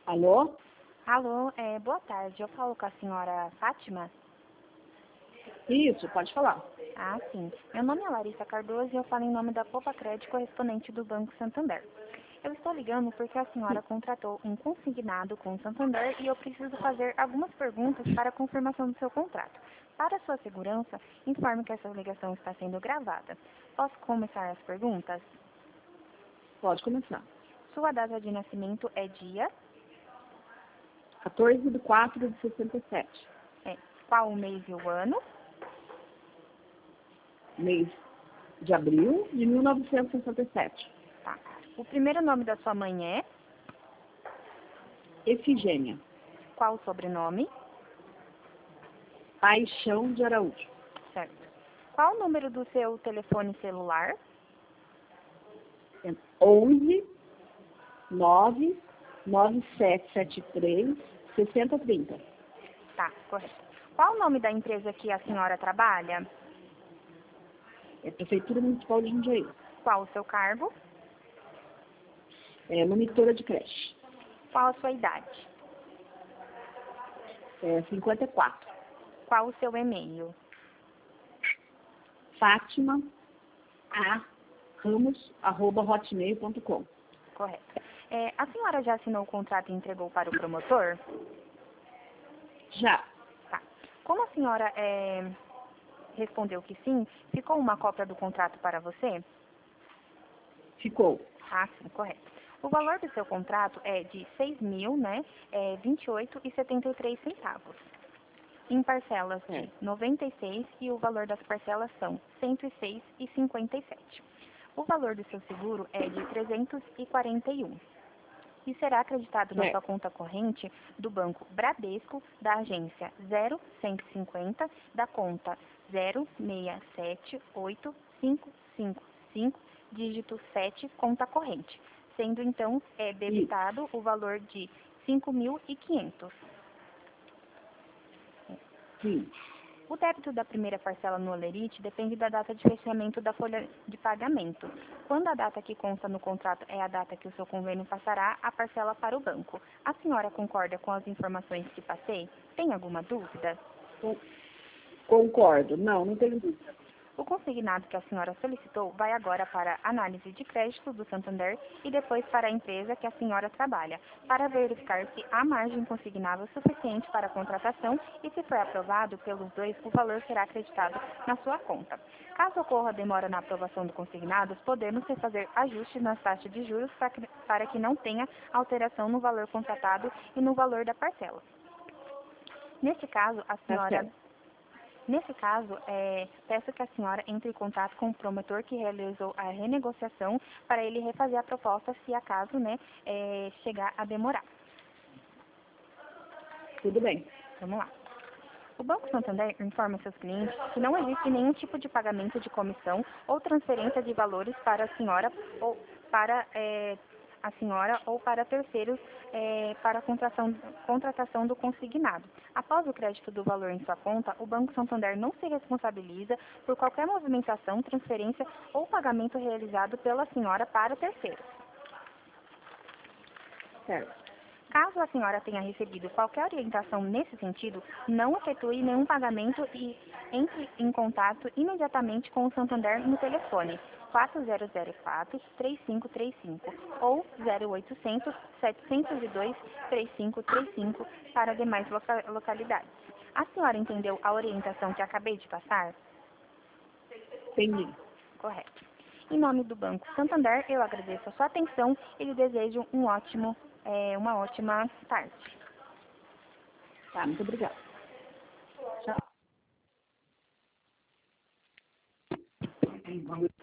Alô? Alô, boa tarde. Eu falo com a senhora Fátima? Isso, pode falar. Ah, sim. Meu nome é Larissa Cardoso e eu falo em nome da Poupa Crédito, correspondente do Banco Santander. Eu estou ligando porque a senhora contratou um consignado com o Santander e eu preciso fazer algumas perguntas para a confirmação do seu contrato. Para sua segurança, informe que essa ligação está sendo gravada. Posso começar as perguntas? Pode começar. Sua data de nascimento é dia? 14/4/67. Qual o mês e o ano? Mês de abril de 1967. Tá. O primeiro nome da sua mãe é? Efigênia. Qual o sobrenome? Paixão de Araújo. Certo. Qual o número do seu telefone celular? 11 9 9773 6030. Tá, correto. Qual o nome da empresa que a senhora trabalha? É Prefeitura Municipal de Jundiaí. Qual o seu cargo? É monitora de creche. Qual a sua idade? 54. Qual o seu e-mail? Fátima A. Ramos@hotmail.com. Correto. A senhora já assinou o contrato e entregou para o promotor? Já. Tá. Como a senhora respondeu que sim, ficou uma cópia do contrato para você? Ficou. Ah, sim, correto. O valor do seu contrato é de 6.000, né? 28,73 centavos. Em parcelas de 96 e o valor das parcelas são 106,57. O valor do seu seguro é de 341 e será acreditado na sua conta corrente do Banco Bradesco, da agência 0150, da conta 06785555, dígito 7, conta corrente, sendo então debitado o valor de 5.500. Sim. O débito da primeira parcela no Olerite depende da data de fechamento da folha de pagamento. Quando a data que consta no contrato é a data que o seu convênio passará a parcela para o banco. A senhora concorda com as informações que passei? Tem alguma dúvida? Concordo. Não tenho dúvida. O consignado que a senhora solicitou vai agora para a análise de crédito do Santander e depois para a empresa que a senhora trabalha, para verificar se há margem consignável suficiente para a contratação e, se for aprovado pelos dois, o valor será acreditado na sua conta. Caso ocorra demora na aprovação do consignado, podemos refazer ajustes nas taxas de juros para que não tenha alteração no valor contratado e no valor da parcela. Nesse caso, peço que a senhora entre em contato com o promotor que realizou a renegociação para ele refazer a proposta se acaso chegar a demorar. Tudo bem. Vamos lá. O Banco Santander informa seus clientes que não existe nenhum tipo de pagamento de comissão ou transferência de valores para a senhora ou para terceiros para a contratação do consignado. Após o crédito do valor em sua conta, o Banco Santander não se responsabiliza por qualquer movimentação, transferência ou pagamento realizado pela senhora para terceiros. Certo. Caso a senhora tenha recebido qualquer orientação nesse sentido, não efetue nenhum pagamento e entre em contato imediatamente com o Santander no telefone 4004-3535 ou 0800-702-3535 para demais localidades. A senhora entendeu a orientação que acabei de passar? Entendi. Correto. Em nome do Banco Santander, eu agradeço a sua atenção e lhe desejo uma ótima tarde. Tá, muito obrigada. Tchau.